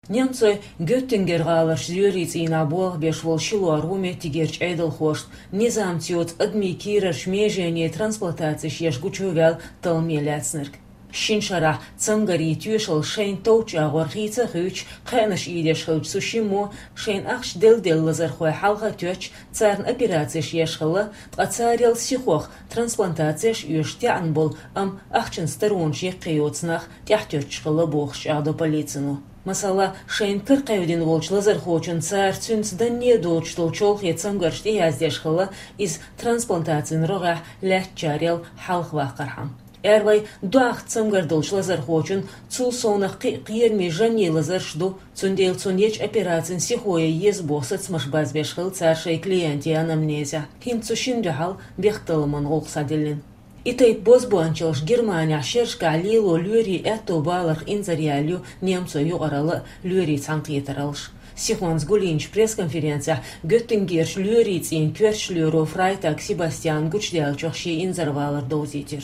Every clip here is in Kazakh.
Немцой Göttinger галаш зюриц и набор бешвол шилуаруме тигерч эйдл хошт. Низам тиот адми кирер шмежение трансплантации шешгучувел талмеляцнерк. Шиншара цамгари тюшел шейн тоуча горхица хуч кэнаш идеш хуч сушимо шейн ахш дел лазер хой халха тюч царн операция шешхала тацарил сихох трансплантация юштян бол ам ахчин сторон шекйоцнах тяхтюч хала бохш адо полицину. Масала шейн кыркайдин волч лазер хочун цар цюнц да не доч толчол хецамгаршти яздешхала из трансплантацин рога лячарил халхва кархам. Эрвай дуах цамгардолч лазер хочун цул сонах қиерми жани лазер шду цундел цунеч операцин сихоя ез босыц машбаз бешхыл царшей клиенти анамнезия. Хин цушин рахал бехталман олқсаделин. Итайп бозбуанчылш Германия шершка лило люри эту балах инзариалю немцу югаралы люри цанқиетаралш. Сихонс Гулинч пресс-конференция Göttingerш люриц ин квершлюро фрайтак Себастьян Гучделчохши инзарвалар дозитер.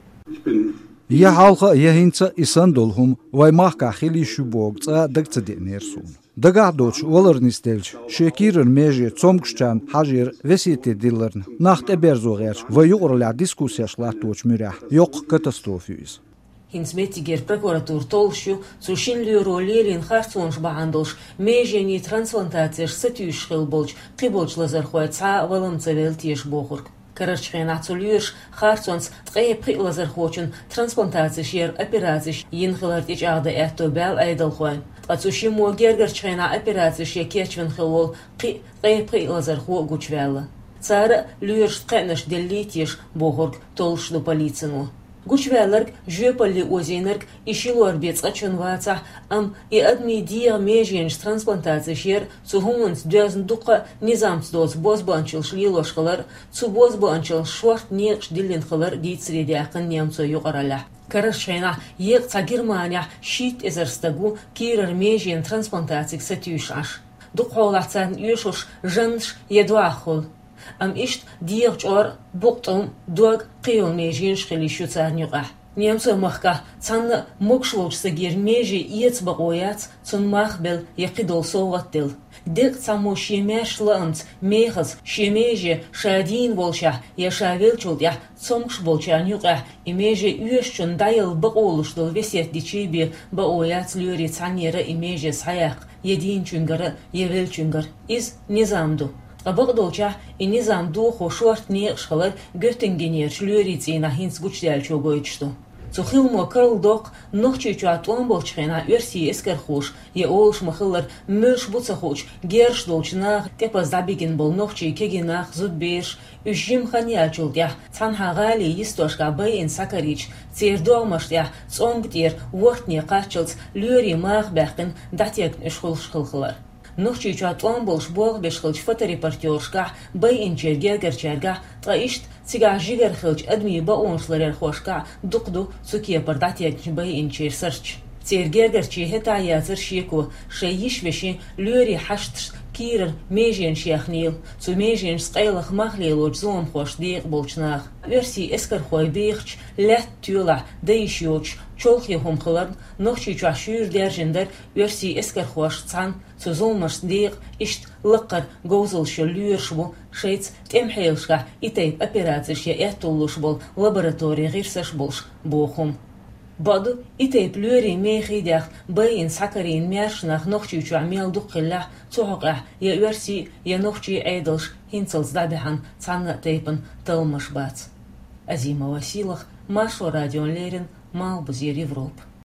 Я халха яхинца исандолхум ваймахка хили шубогца дагцаденерсун. Дагадоч волернистелч шекирен меже цомкшчан хажир весите диллерн нахт эберзогерч ваюгорля дискуссияш латоч мюря yok катастрофиз. Хинсметигер прокуратур толшу сушин люролерин харцонш баандолш межени трансплантацияш сатюшхил болч қиболч лазархой ца валамцавел теш бохурк. Карачхен ацулюш харцонс тқейп лазар хочун трансплантацияш ер операцияш йинхилартич ада этто бел айдалхойн. Ацуши могергерчхена операцияш екечвен хилол қейп лазар хо гучвелла. Цара люш тқенаш делитиш бохурк толшду полицину. Гучвеллерг жөпалли озейнерг ишилуар бецачунваца ам и адми диа меженш трансплантация шер цухумунс дязн дуqa низамсдоз бозбанчыл шлилошхалар цу бозбанчыл шварт неш диллинхалар дицредяқын немцо юqarala. Карашена еқца Германия шит эзерстагу кирер межен трансплантацик сатюшаш. Дуқолацан юшуш жанш едуахул. Am ist diachor boktom dog qiyol mejin shkhili shutsarnyqa. Немцо махка цан мокшволчса гермежи иец багояц цун махбел яқидол соваттел. Дек цамо шемешланц мехас шемежи шадин волша яшавелчул я цомш волчанюqa имежи юшчун дайыл баголуштол весет дичиби багояц люри цанера имежи саяқ един чунгара евел чунгар из низамду. Абагдолча и низам духо шорт нешхалар Göttingerш люрицина хинс гучдялчо гойчту. Цухилмо карлдок нохчичу атлон болчхена версии эскерхуш е олш махылар мөш буцахуч герш долчнах тепас забиген бол нохчи кегенах зудбеш үжим ханиачулдя цанхагали истошка бейн сакарич цердомаштя цонгтер вортне качылц люри мах бахтын датек эшхулшхылхылар. Нохчичу атлон болш бог бешхылч фоторепортершка бейн чергергерчерга таишт Цига жигер хилч адми ба оншларер хошка дуqdu цуке пардатьяч бейн черсерч. Цергергерчи хета языр шеку шейишвеши люри хашт кирер межен шехнил цу межен сқайлах махлелоч зом хош диq болчнах. Версии эскерхой бейхч лет тюла дейшьоч чолхи хумхылар нохчичу ашюр держендер версии эскерхош цан цу зомаш диq ишт лыққар гоузылшы люершбу шейц темхейлшка итейп операцияшья эттулуш бол лаборатория гирсаш болш бохум. Баду итейп люри мейхидях бейн сакарин мершнах нохчичу амел дуққилlah цухоqa я версии я нохчи эйдалш хинцелс дабихан цанна тейпен тылмаш бац. Азима Василах, Машу Радион Лерин, Малбузер Европ.